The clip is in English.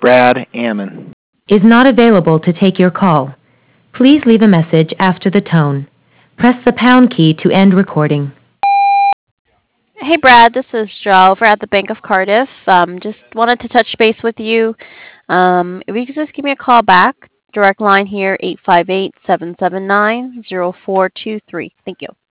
Brad Ammon. Is not available to take your call. Please leave a message after the tone. Press the pound key to end recording. Hey Brad, this is Joe over at the Bank of Cardiff. Just wanted to touch base with you. If you could just give me a call back, direct line here 858-779-0423. Thank you.